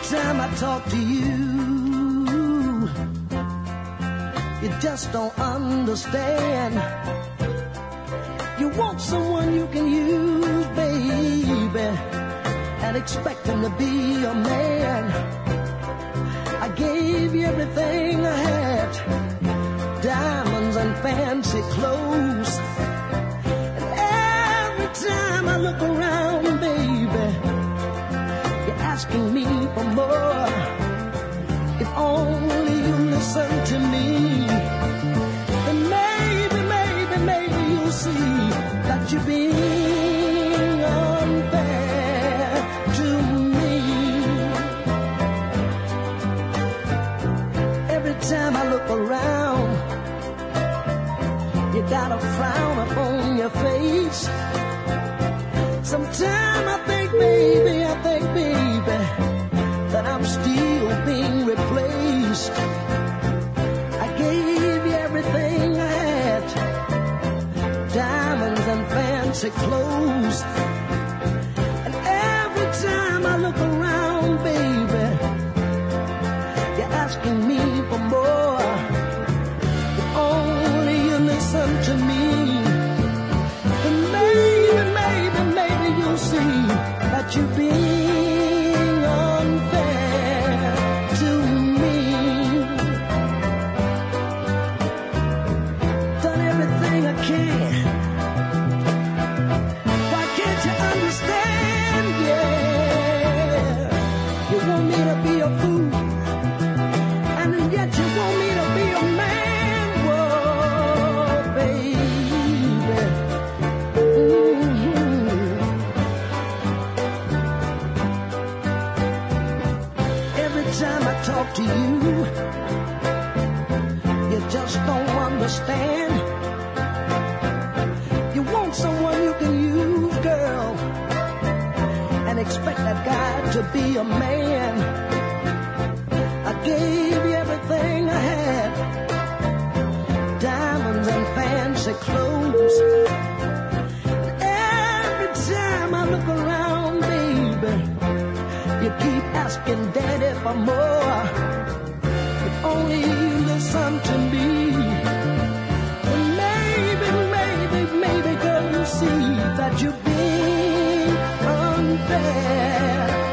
time I talk to you, you just don't understand. You want someone you can use, baby, and expect him to be a man. I gave you everything I had, diamonds and fancy clothes. And every time I look around, baby, you're asking me for more. If only you listen to me, then maybe you'll see that you're being unfair to me. Every time I look around, you got a frown upon your face. Sometimes I think, baby, that I'm still being replaced. I gave you everything I had, diamonds and fancy clothes. And every time I look around, baby, you're asking me for more. If only you listen to me, then maybe you'll see that you're being unfair to me. Done everything I can. Why can't you understand? Yeah, you want me to be a fool, and yet you want me to be a man. Whoa, baby. Every time I talk to you, you just don't understand. You want someone you can use, girl, and expect that guy to be a man. I gave you everything I had, diamonds and fancy clothes. Every time I look around, baby, you keep asking daddy for more. If only you listen to me, then maybe girl, you see that you're being unfair